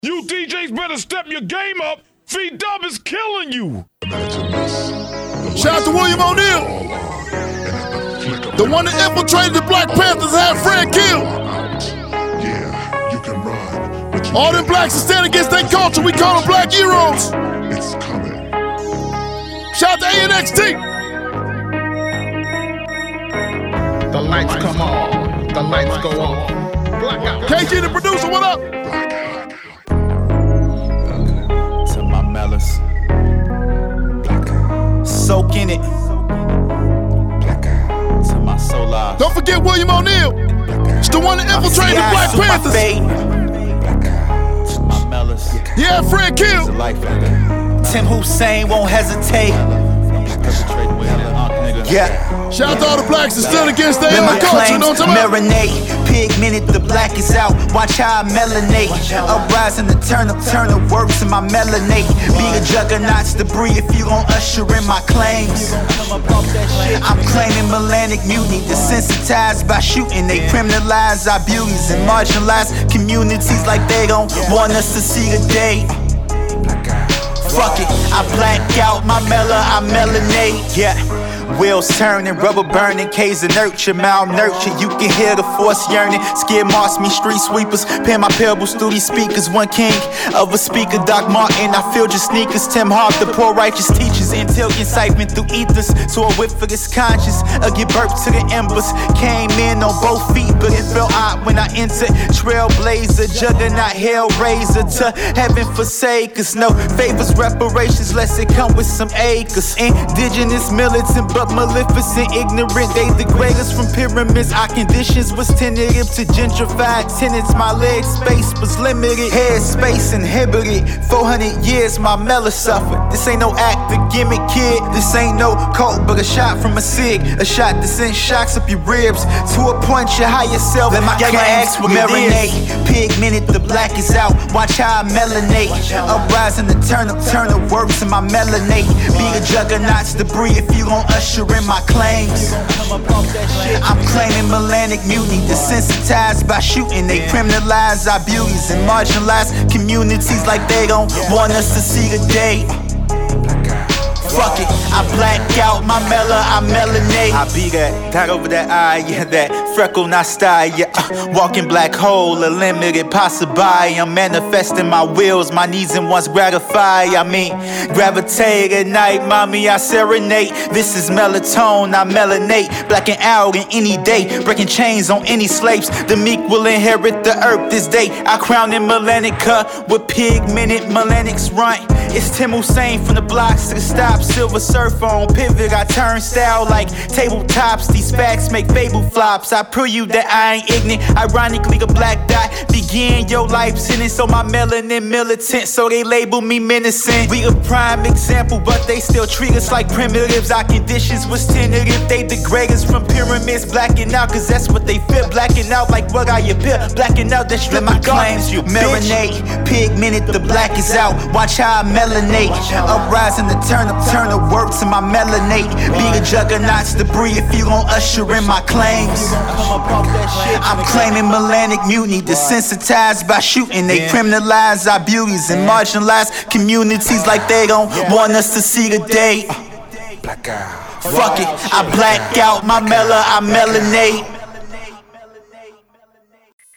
You DJs better step your game up. V-Dub is killing you. Shout out to William O'Neal, the one that infiltrated the Black Panthers and had Fred killed. All them blacks that stand against their culture, we call them black heroes. It's coming. Shout out to ANXT. The lights come on, the lights go off. Blackout. KG the producer, what up? To my mellas, soak in it. To my solar. Don't forget William O'Neal. It's the one that infiltrated the Black Panthers. To my mellas. He had Fred killed. Tim Hussein won't hesitate. Yeah. Shout out to all the blacks that stood against their Let own my culture. claims Don't tell me. marinate. Pigmented, the black is out. Watch how I melanate. Uprising to turn up works in my melanate. Be a juggernauts debris if you gon' usher in my claims. I'm claiming melanic mutiny. Desensitized by shooting. They criminalize our beauties and marginalize communities like they gon' want us to see the day. Fuck it, I black out my I melanate, yeah. Wheels turning, rubber burning, K's of nurture, malnurture. You can hear the force yearning. Skid marks me, street sweepers. Pin my pebbles through these speakers. One king of a speaker, Doc Martin. I filled your sneakers. Tim Hart, the poor righteous teachers. Intelligent siphon through ethers. So I whip for this conscience. I give birth to the embers. Came in on both feet, but it felt odd when I entered. Trailblazer, juggernaut, hellraiser. To heaven forsake us. No favors, reparations, lest it come with some acres. Indigenous militant, but maleficent, ignorant, they degrade us from pyramids. Our conditions was tentative to gentrified tenants. My leg space was limited, head space inhibited. 400 years my mellow suffered. This ain't no act of gimmick, kid. This ain't no cult, but a shot from a cig. A shot that sends shocks up your ribs. To a point you high yourself. Let my claims marinate. Pigmented, the black is out. Watch how I melanate. Uprising to turn up works in my melanate. Be a juggernauts debris if you gon' usher in my claims. I'm claiming melanic mutiny. Desensitized by shooting. They criminalize our beauties and marginalize communities like they gon' want us to see the day. Fuck it, I black out my I melanate. I be that, dot over that eye, yeah, that freckle not style, yeah. Walking black hole, a limited passerby. I'm manifesting my wills, my needs and wants gratify. I mean, gravitate at night, mommy, I serenade. This is melatonin, I melanate. Blacking out in any day, breaking chains on any slaves. The meek will inherit the earth this day. I crown in Melanica with pigmented melanics right. It's Tim Hussein from the blocks to the stop. Silver surfer on pivot, I turnstile like tabletops. These facts make fable flops. I prove you that I ain't ignorant. Ironically, a black dot begin your life sentence. So my melanin militant, so they label me menacing. We a prime example, but they still treat us like primitives. Our conditions was tentative. They degrade us from pyramids. Blacking out, cause that's what they feel. Blacking out like what I appear. Blacking out, that strip my claims. You marinate, pigmented, the black is out. Watch how I melanate. Uprising to turn up works in my melanate. Be a juggernauts debris if you gon' usher in my claims. I'm claiming melanic mutiny. Desensitized by shooting. They criminalize our beauties and marginalize communities like they gon' want us to see the day. Fuck it, I black out my I melanate.